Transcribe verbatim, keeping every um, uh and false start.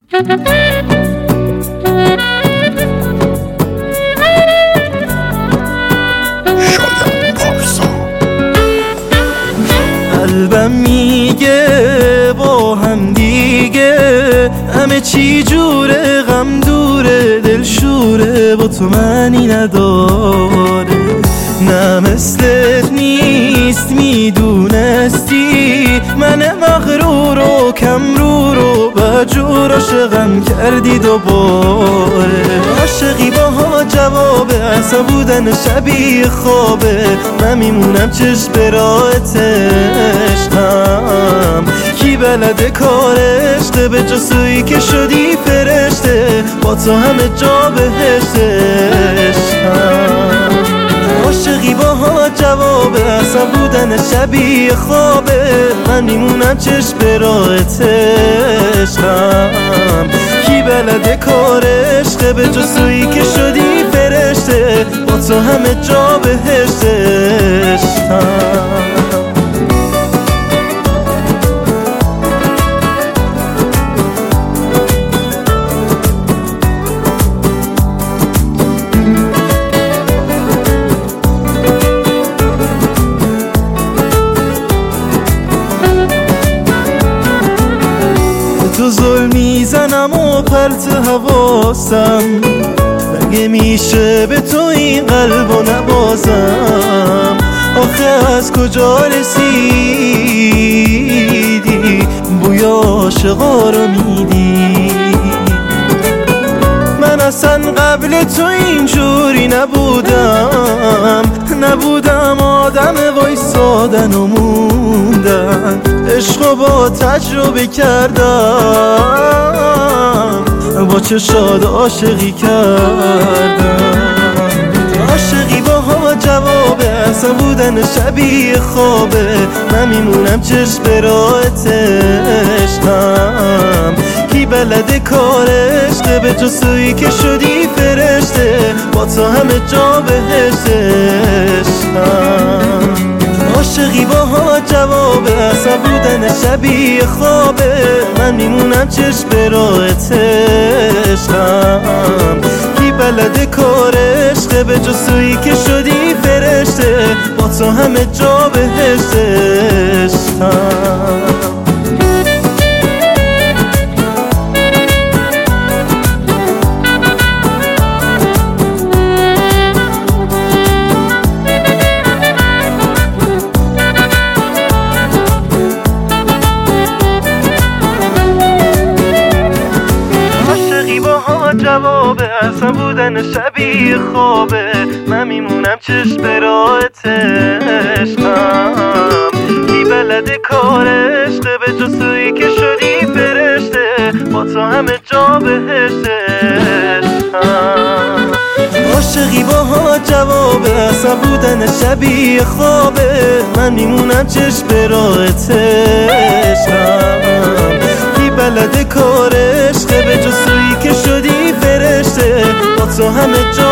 قلبم میگه با هم دیگه همه چی جوره، غم دوره، دل شوره، با تو معنی نداره. نه مثلت نیست میدونستی، من مغرور و کم رو رو بجور عاشقم کردی دوباره. عاشقی باها جوابه، اصلا بودن شبیه خوابه، من میمونم چشم به راحت عشقم. کی بلده کار عشقه، به جسویی که شدی فرشته، با تو همه جا بهشت عشقم. عاشقی باها جوابه، اصلا بودن شبیه خوابه، من میمونم چشم به راحت عشقم. کی بلده کار عشقه، به جسویی که شدی فرشته، با تو همه جا بهشت عشقم. تو ظلم میزنم و پرت حواسم، مگه میشه به تو این قلب و نبازم؟ آخه از کجا رسیدی بوی عاشقا رو میدی؟ من اصلا قبل تو اینجوری نبودم، نبودم آدم وایسادن و موندن. عشقو با تجربه کردم، با چشاد عاشقی کردم. عاشقی باها جوابه، اصلا بودن شبیه خوابه، من میمونم چشم به راحت عشقم. کی بلده کار عشقه، به جسویی که شدی فرشته، با تو همه جا بهشت عشقم. عاشقی باها جوابه، اصلا بودن شبیه خوابه، من میمونم چشم به راحت عشقم. کی بلده کار عشقه، به جسویی که شدی فرشته، با تو همه جا بهشت عشقم. جوابه، اصلا بودن شبیه خوابه، من میمونم چشم به راحت عشقم. کی بلده کار عشقه، به جسویی که شدی فرشته، با تو همه جا بهشت عشقم. عاشقی باها جوابه، اصلا بودن شبیه خوابه، من میمونم چشم به راحت عشقم. کی بلده کار عشقه، به جسویی که شدی فرشته، با تو همه جا